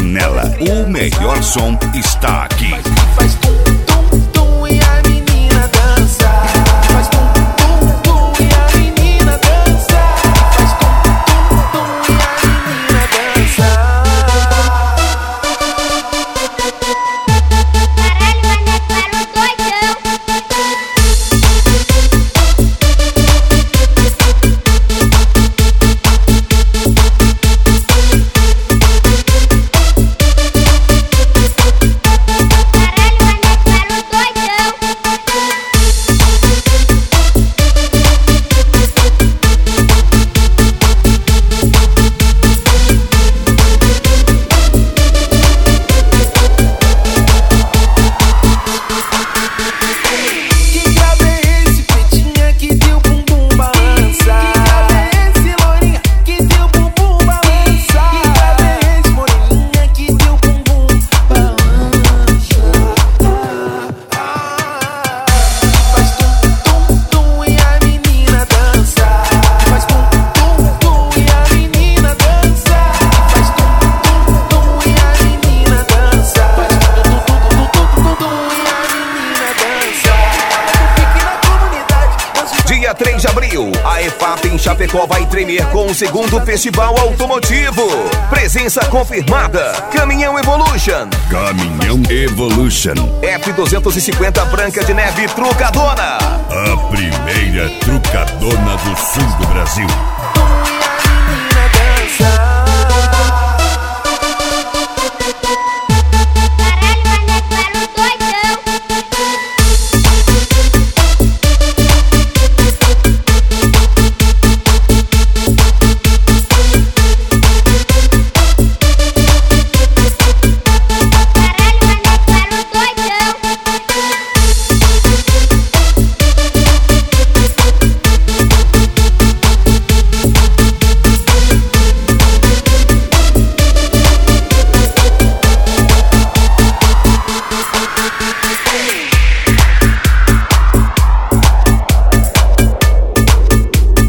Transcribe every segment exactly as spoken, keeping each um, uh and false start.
Canela. O melhor som está aqui. Faz tum, tum, tum e a menina dança. Faz tum, tum, tum e a menina dança. Faz tum, tum, tum e a menina dança. três de abril, a E F A P em Chapecó vai tremer com o segundo Festival Automotivo. Presença confirmada: Caminhão Evolution. Caminhão Evolution. F duzentos e cinquenta Branca de Neve Trucadona. A primeira trucadona do sul do Brasil.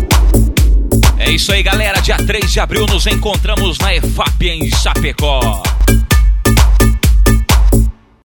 É isso aí, galera. Dia três de abril nos encontramos na E F A P em Chapecó.